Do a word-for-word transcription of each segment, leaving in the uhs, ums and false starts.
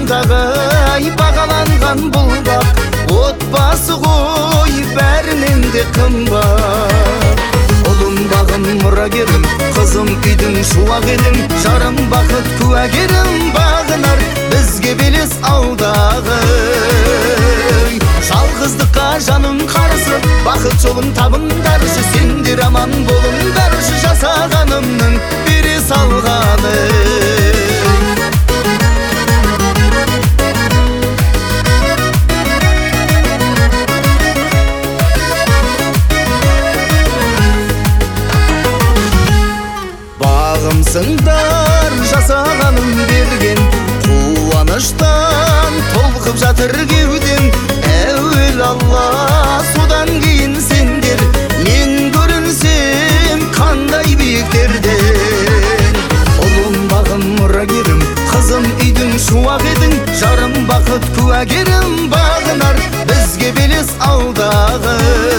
жанымдағы ай бағаланған бұл бақ. Отбасы ғой бәрінен де қымбат. Ұлым бағым мұрагерім, қызым үйдің шуақ елім, жарым бақыт куәгерім бағынар бізге белес алдағы. Жалғыздыққа жаным қарсы, бақыт жолын табындаршы, сендер аман болыңдаршы, жасағанымның бере салғаны. Бағымсыңдар жасағаным берген, қуаныштан толқып жатыр кеудем. Әуел Алла, содан кейін сендер, мен көрінсем қандай биіктерден. Ұлым бағым мұрагерім, қызым үйдің шуақ едің, жарым бақыт куәгерім бағынар бізге белес алдағы.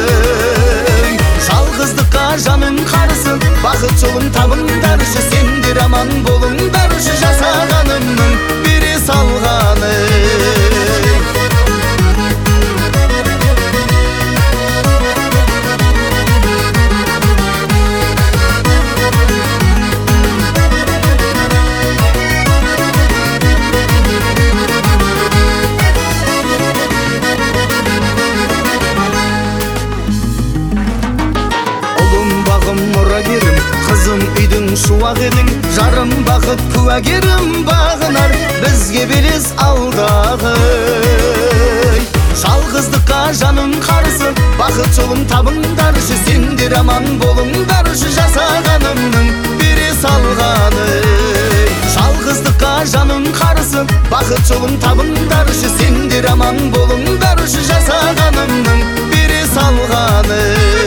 Жалғыздыққа жаным қарсы, бақыт жолын табындаршы, сендер аман болыңдаршы, жасағанымның бере салғаны. Мұрагерім, қызым үйдің шуақ едің, жарым бақыт куәгерім бағынар бізге белес алдағы. Жалғыздыққа жаным қарсы, бақыт жолын табындаршы, сендер аман болыңдаршы, жасағанымның бере салғаны. Жалғыздыққа жаным қарсы, бақыт жолын табындаршы, сендер аман болыңдаршы, жасағанымның бере салғаны.